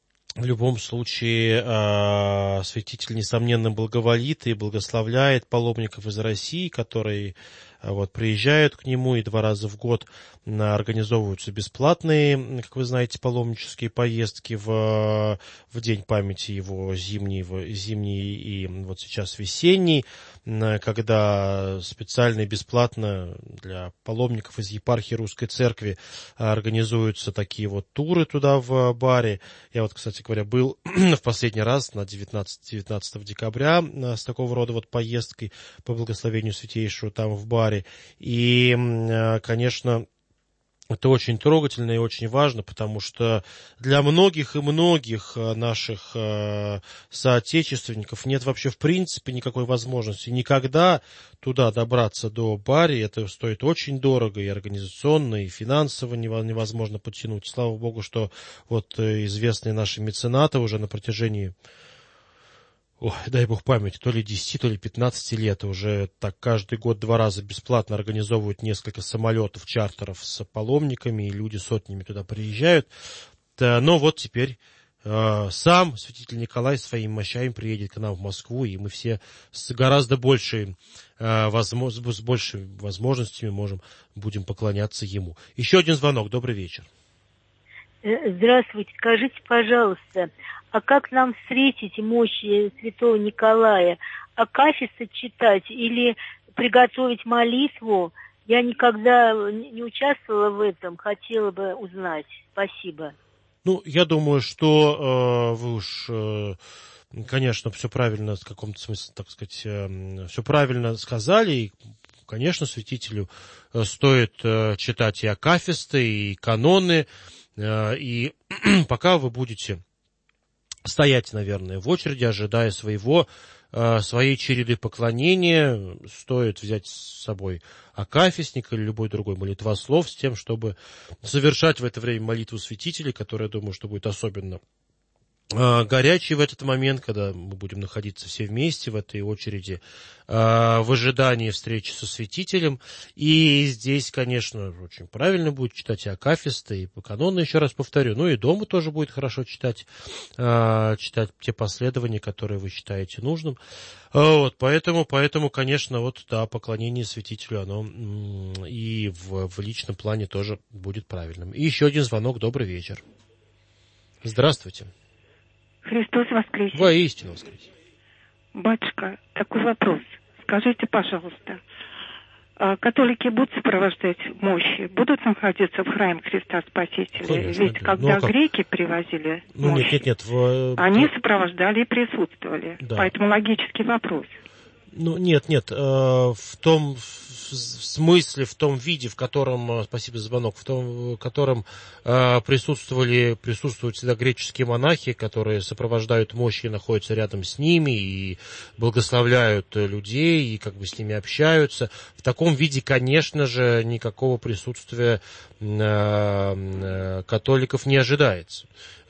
святитель, несомненно, благоволит и благословляет паломников из России, которые вот приезжают к нему, и 2 раза в год организовываются бесплатные, как вы знаете, паломнические поездки в день памяти его зимний и вот сейчас весенний, когда специально и бесплатно для паломников из епархии Русской Церкви организуются такие вот туры туда в Бари. Я вот, кстати говоря, был в последний раз на 19 декабря с такого рода вот поездкой по благословению святейшего там в Бари. И, конечно, это очень трогательно и очень важно, потому что для многих и многих наших соотечественников нет вообще в принципе никакой возможности никогда туда добраться до Бари. Это стоит очень дорого и организационно, и финансово невозможно подтянуть. Слава Богу, что вот известные наши меценаты уже на протяжении, дай бог памяти, то ли 10, то ли 15 лет уже так каждый год 2 раза бесплатно организовывают несколько самолетов, чартеров с паломниками, и люди сотнями туда приезжают. Но вот теперь сам святитель Николай своими мощами приедет к нам в Москву, и мы все с гораздо большими возможностями будем поклоняться ему. Еще один звонок. Добрый вечер. Здравствуйте. Скажите, пожалуйста, а как нам встретить мощи святого Николая? Акафисты читать или приготовить молитву? Я никогда не участвовала в этом, хотела бы узнать. Спасибо. Ну, я думаю, что вы уж, конечно, все правильно, в каком-то смысле, так сказать, все правильно сказали. И, конечно, святителю стоит читать и акафисты, и каноны. И пока вы будете стоять, наверное, в очереди, ожидая своей череды поклонения, стоит взять с собой акафистник или любой другой молитвослов с тем, чтобы совершать в это время молитву святителей, которая, думаю, что будет особенно горячий в этот момент, когда мы будем находиться все вместе в этой очереди, в ожидании встречи со святителем. И здесь, конечно, очень правильно будет читать и акафисты, и каноны, еще раз повторю. Ну и дома тоже будет хорошо читать те последования, которые вы считаете нужным. Вот, поэтому, конечно, вот, да, поклонение святителю, оно и в личном плане тоже будет правильным. И еще один звонок. Добрый вечер. Здравствуйте. Христос воскресе. Воистину воскресе. Батюшка, такой вопрос. Скажите, пожалуйста, католики будут сопровождать мощи? Будут находиться в храме Христа Спасителя? Конечно, Ведь да. когда греки привозили мощи, нет. они сопровождали и присутствовали. Да. Поэтому логический вопрос. Нет, в том смысле, в том виде, в котором, спасибо за звонок, в котором присутствуют всегда греческие монахи, которые сопровождают мощи и находятся рядом с ними и благословляют людей и как бы с ними общаются. В таком виде, конечно же, никакого присутствия католиков не ожидается.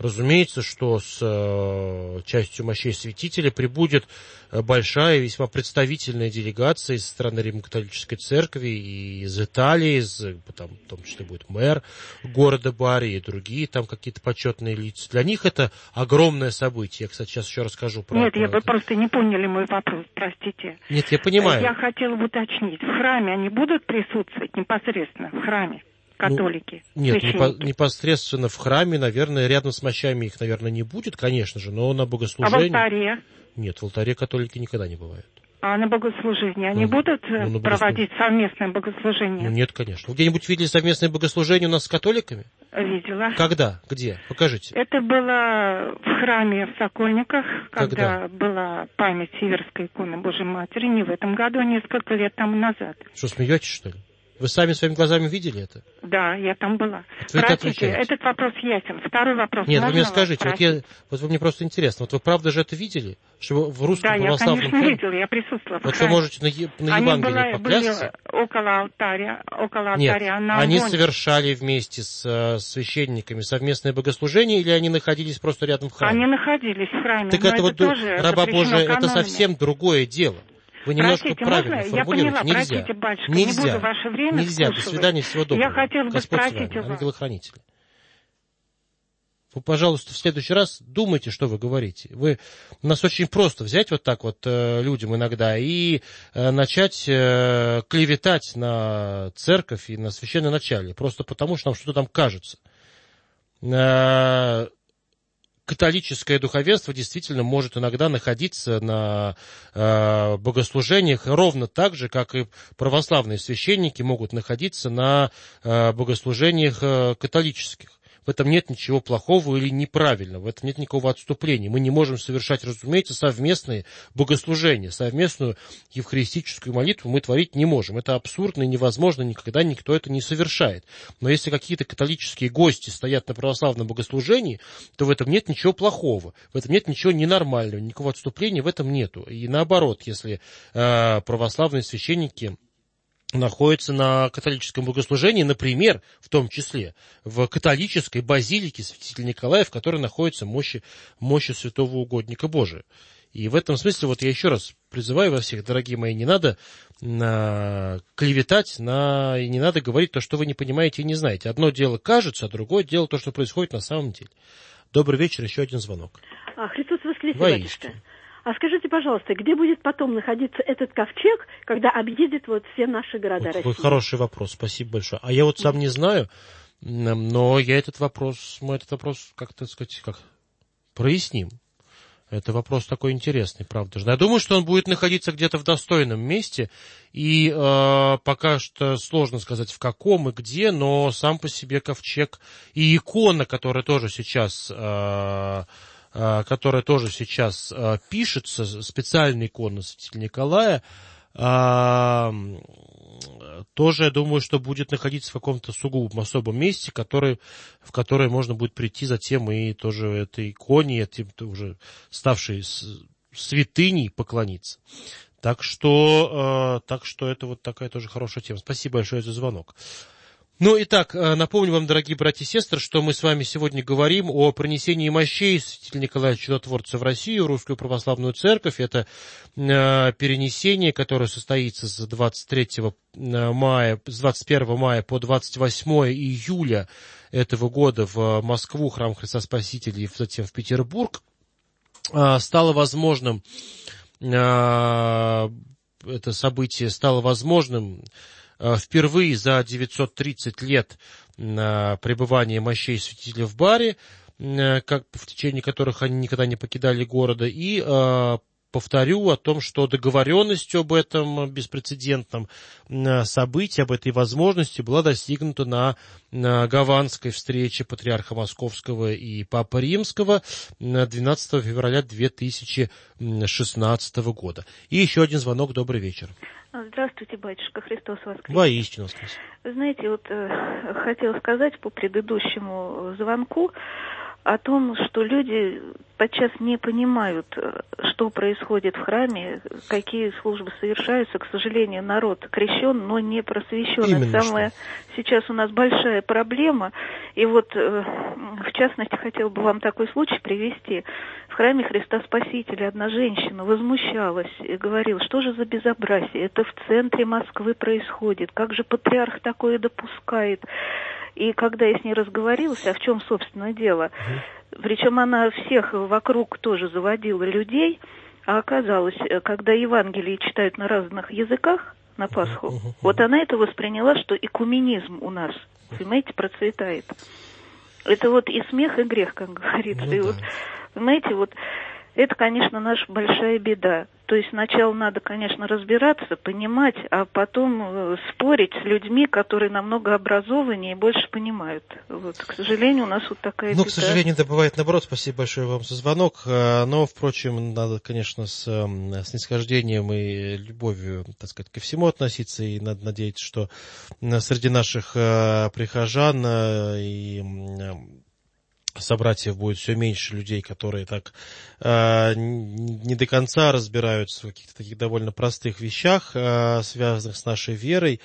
разумеется, что с частью мощей святителя прибудет большая, весьма представительная делегация из страны Римо-католической церкви и из Италии, там, в том числе будет мэр города Бари и другие там какие-то почетные лица. Для них это огромное событие. Я, кстати, сейчас еще расскажу про это. Нет, вы просто не поняли мой вопрос, простите. Нет, я понимаю. Я хотела бы уточнить, в храме они будут присутствовать непосредственно, в храме? Католики, нет, непосредственно в храме, наверное, рядом с мощами их, наверное, не будет, конечно же, но на богослужении... А в алтаре? Нет, в алтаре католики никогда не бывают. А на богослужении они будут проводить совместное богослужение? Нет, конечно. Вы где-нибудь видели совместное богослужение у нас с католиками? Видела. Когда? Где? Покажите. Это было в храме в Сокольниках, когда была память Северской иконы Божьей Матери, не в этом году, а несколько лет тому назад. Что, смеетесь, что ли? Вы сами своими глазами видели это? Да, я там была. Простите, этот вопрос ясен. Второй вопрос. Нет, вы мне скажите, вот вы мне просто интересно, вот вы правда же это видели? Что в русском православном... Да, я, конечно, видела, я присутствовала. Вот вы можете на Евангелии поклясться? Они были около алтаря, Нет, на они огонь. Совершали вместе с священниками совместное богослужение, или они находились просто рядом в храме? Они находились в храме. Так это вот раба Божия, это совсем другое дело. Вы немножко правильно формулируете. Я поняла, простите, батюшка, не буду ваше время нельзя. До свидания, всего доброго. Я хотела бы спросить вас. Ангелы-хранители. Вы, пожалуйста, в следующий раз думайте, что вы говорите. У нас очень просто взять вот так вот людям иногда и начать клеветать на церковь и на священноначалие, просто потому, что нам что-то там кажется. Католическое духовенство действительно может иногда находиться на богослужениях ровно так же, как и православные священники могут находиться на богослужениях католических. В этом нет ничего плохого или неправильного, в этом нет никакого отступления. Мы не можем совершать, разумеется, совместные богослужения, совместную евхаристическую молитву мы творить не можем. Это абсурдно и невозможно, никогда никто это не совершает. Но если какие-то католические гости стоят на православном богослужении, то в этом нет ничего плохого, в этом нет ничего ненормального, никакого отступления в этом нету. И наоборот, если православные священники находится на католическом богослужении, например, в том числе в католической базилике святителя Николая, в которой находится мощи святого угодника Божия. И в этом смысле, вот я еще раз призываю вас всех, дорогие мои, не надо клеветать, и не надо говорить то, что вы не понимаете и не знаете. Одно дело кажется, а другое дело то, что происходит на самом деле. Добрый вечер, еще один звонок. Христос воскресе, батюшка. А скажите, пожалуйста, где будет потом находиться этот ковчег, когда объедет вот все наши города России? Вот хороший вопрос, спасибо большое. А я вот сам не знаю, но мы этот вопрос, как-то сказать, проясним. Это вопрос такой интересный, правда же. Я думаю, что он будет находиться где-то в достойном месте, и пока что сложно сказать в каком и где, но сам по себе ковчег и икона, которая тоже сейчас пишется, специальная икона святителя Николая, тоже, я думаю, что будет находиться в каком-то сугубом особом месте, в которое можно будет прийти затем и тоже этой иконе, этим уже ставшей святыней поклониться. Так что это вот такая тоже хорошая тема. Спасибо большое за звонок. Ну, итак, напомню вам, дорогие братья и сестры, что мы с вами сегодня говорим о принесении мощей святителя Николая Чудотворца в Россию, в Русскую Православную Церковь. Это перенесение, которое состоится с 21 мая по 28 июля этого года в Москву, храм Христа Спасителя, и затем в Петербург. Это событие стало возможным впервые за 930 лет пребывания мощей святителя в Баре, в течение которых они никогда не покидали города, и повторю о том, что договоренностью об этом беспрецедентном событии, об этой возможности была достигнута на гаванской встрече патриарха Московского и Папы Римского 12 февраля 2016 года. И еще один звонок. Добрый вечер. Здравствуйте, батюшка, Христос воскресе. Воистину воскресе. Вы знаете, вот хотела сказать по предыдущему звонку о том, что люди подчас не понимают, что происходит в храме, какие службы совершаются. К сожалению, народ крещен, но не просвещен. Самая сейчас у нас большая проблема. И вот, в частности, хотела бы вам такой случай привести. В храме Христа Спасителя одна женщина возмущалась и говорила, что же за безобразие, это в центре Москвы происходит, как же патриарх такое допускает. И когда я с ней разговорилась, а в чем, собственно, дело, причем она всех вокруг тоже заводила людей, а оказалось, когда Евангелие читают на разных языках на Пасху, вот она это восприняла, что экуменизм у нас, понимаете, процветает. Это вот и смех, и грех, как говорится. И вот, понимаете, вот это, конечно, наша большая беда. То есть сначала надо, конечно, разбираться, понимать, а потом спорить с людьми, которые намного образованнее и больше понимают. Вот, к сожалению, у нас вот такая беда. К сожалению, это бывает наоборот. Спасибо большое вам за звонок. Но, впрочем, надо, конечно, с снисхождением и любовью, так сказать, ко всему относиться. И надо надеяться, что среди наших прихожан и собратьев будет все меньше людей, которые так не до конца разбираются в каких-то таких довольно простых вещах, связанных с нашей верой.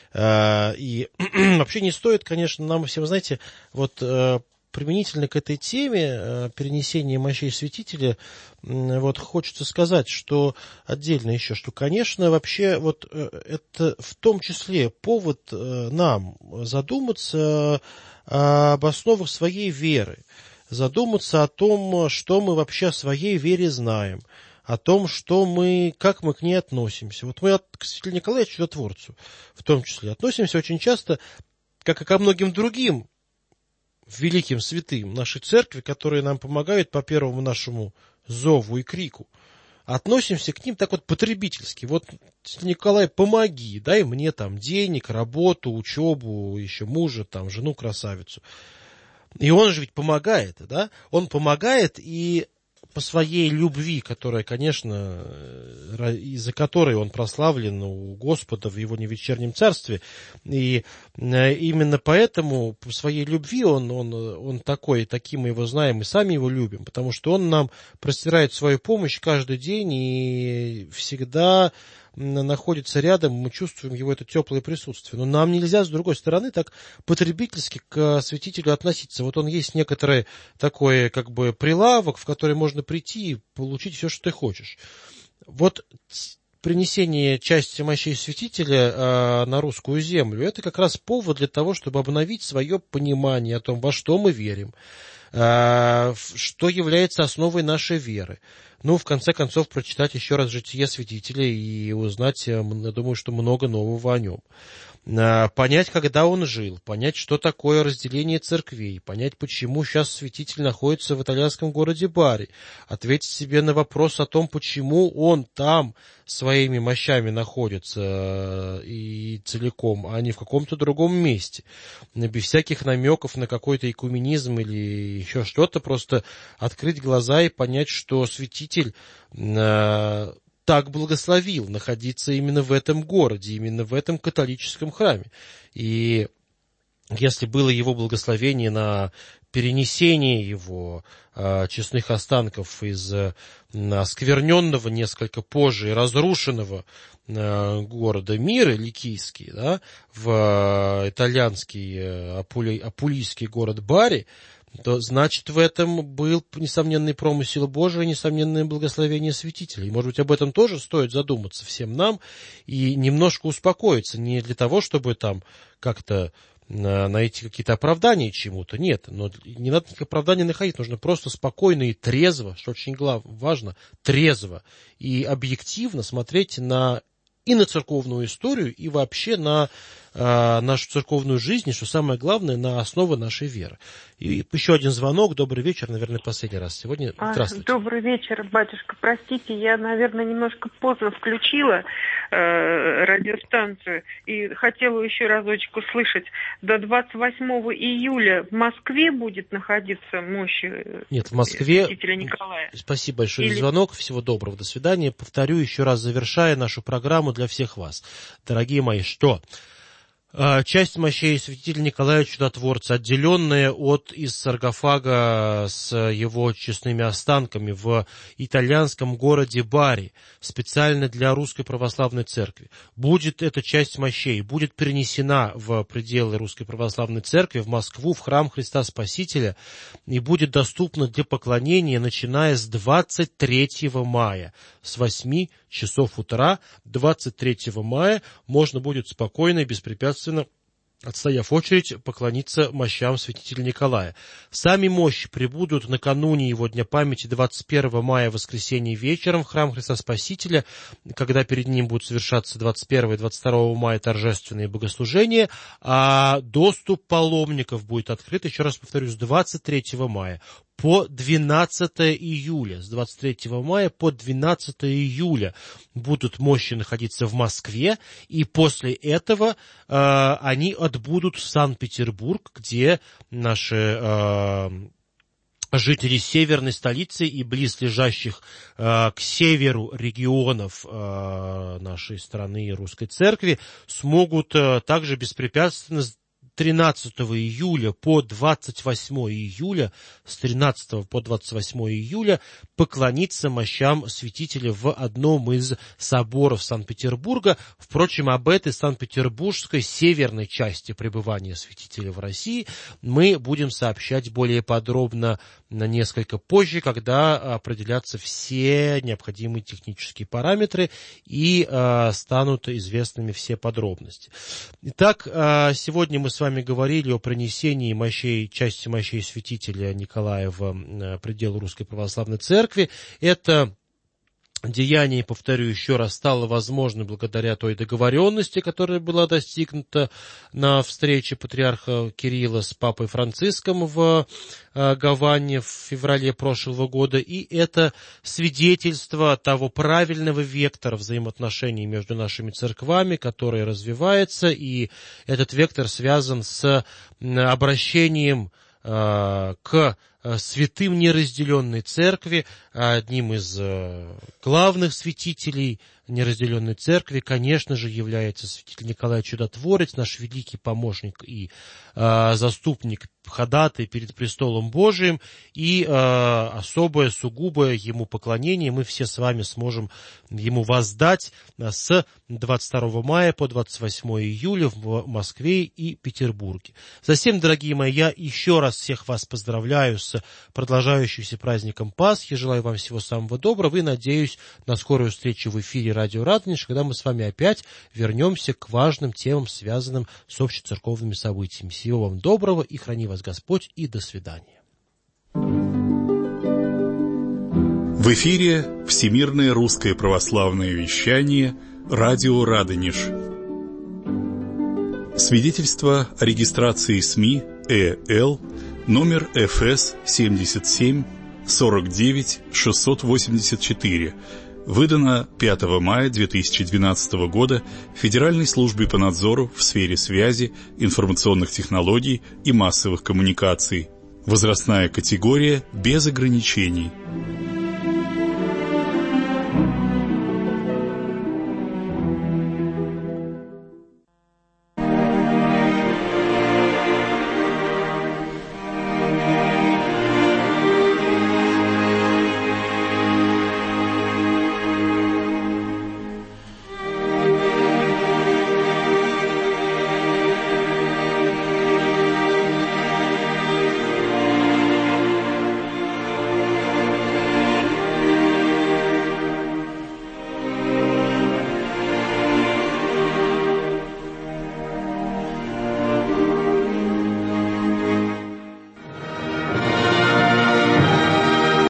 И вообще не стоит, конечно, нам всем, знаете, вот применительно к этой теме перенесения мощей святителя, вот хочется сказать, что отдельно еще, что, конечно, вообще вот это в том числе повод нам задуматься об основах своей веры, задуматься о том, что мы вообще о своей вере знаем, о том, как мы к ней относимся. Вот мы к святителю Николаю Чудотворцу в том числе относимся очень часто, как и ко многим другим великим святым нашей церкви, которые нам помогают по первому нашему зову и крику. Относимся к ним так вот потребительски. Вот, Николай, помоги, дай мне там денег, работу, учебу, еще мужа, там, жену красавицу. И он же ведь помогает, да? Он помогает и по своей любви, которая, конечно, из-за которой он прославлен у Господа в его невечернем царстве. И именно поэтому по своей любви он такой, таким мы его знаем, и сами его любим, потому что он нам простирает свою помощь каждый день и всегда находится рядом, мы чувствуем его это теплое присутствие. Но нам нельзя, с другой стороны, так потребительски к святителю относиться. Вот он есть некоторый такой, как бы, прилавок, в который можно прийти и получить все, что ты хочешь. Вот принесение части мощей святителя на русскую землю, это как раз повод для того, чтобы обновить свое понимание о том, во что мы верим, что является основой нашей веры. Ну, в конце концов, прочитать еще раз житие святителя и узнать, я думаю, что много нового о нем. Понять, когда он жил, понять, что такое разделение церквей, понять, почему сейчас святитель находится в итальянском городе Бари, ответить себе на вопрос о том, почему он там своими мощами находится и целиком, а не в каком-то другом месте. Без всяких намеков на какой-то экуменизм или еще что-то, просто открыть глаза и понять, что святитель так благословил находиться именно в этом городе, именно в этом католическом храме. И если было его благословение на перенесение его честных останков из оскверненного несколько позже и разрушенного города Мира, Ликийский, да, в итальянский апулийский город Бари, то значит, в этом был несомненный промысел Божий, несомненное благословение святителей. Может быть, об этом тоже стоит задуматься всем нам и немножко успокоиться, не для того, чтобы там как-то найти какие-то оправдания чему-то. Нет, но не надо никаких оправданий находить, нужно просто спокойно и трезво, что очень важно, трезво и объективно смотреть и на церковную историю, и вообще на нашу церковную жизнь, и, что самое главное, на основы нашей веры. И еще один звонок. Добрый вечер, наверное, последний раз сегодня. Здравствуйте. Добрый вечер, батюшка. Простите, я, наверное, немножко поздно включила радиостанцию и хотела еще разочек услышать. До 28 июля в Москве будет находиться мощь Нет, в Москве. святителя Николая. Спасибо большое за звонок. Всего доброго. До свидания. Повторю еще раз, завершая нашу программу для всех вас. Дорогие мои, что Часть мощей святителя Николая Чудотворца, отделенная из саркофага с его честными останками в итальянском городе Бари, специально для Русской Православной Церкви. Эта часть мощей будет перенесена в пределы Русской Православной Церкви, в Москву, в храм Христа Спасителя, и будет доступна для поклонения, начиная с 23 мая, с 8 часов утра 23 мая можно будет спокойно и беспрепятственно, отстояв очередь, поклониться мощам святителя Николая. Сами мощи прибудут накануне его Дня памяти 21 мая, воскресенье вечером в храм Христа Спасителя, когда перед ним будут совершаться 21 и 22 мая торжественные богослужения, а доступ паломников будет открыт, еще раз повторюсь, с 23 мая по 12 июля. С 23 мая по 12 июля будут мощи находиться в Москве, и после этого они отбудут в Санкт-Петербург, где наши жители северной столицы и близлежащих к северу регионов нашей страны и Русской Церкви смогут также беспрепятственно 13 июля по 28 июля, с 13 по 28 июля поклониться мощам святителя в одном из соборов Санкт-Петербурга. Впрочем, об этой санкт-петербургской северной части пребывания святителя в России мы будем сообщать более подробно несколько позже, когда определятся все необходимые технические параметры и станут известными все подробности. Итак, сегодня мы с вами говорили о принесении части мощей святителя Николая в пределы Русской Православной Церкви. Это деяние, повторю еще раз, стало возможным благодаря той договоренности, которая была достигнута на встрече патриарха Кирилла с папой Франциском в Гаване в феврале прошлого года, и это свидетельство того правильного вектора взаимоотношений между нашими церквами, который развивается, и этот вектор связан с обращением к святым неразделенной церкви. Одним из главных святителей неразделенной церкви, конечно же, является святитель Николай Чудотворец, наш великий помощник и заступник, ходатай перед престолом Божиим, и особое, сугубое ему поклонение мы все с вами сможем ему воздать с 22 мая по 28 июля в Москве и Петербурге. Затем, дорогие мои, я еще раз всех вас поздравляю с продолжающимся праздником Пасхи, желаю вам всего самого доброго и надеюсь на скорую встречу в эфире радио Радонеж, когда мы с вами опять вернемся к важным темам, связанным с общецерковными событиями. Всего вам доброго и храни вас Господь, и до свидания. В эфире Всемирное русское православное вещание радио Радонеж. Свидетельство о регистрации СМИ ЭЛ номер ФС 77 49 684, выдано 5 мая 2012 года Федеральной службой по надзору в сфере связи, информационных технологий и массовых коммуникаций. Возрастная категория без ограничений.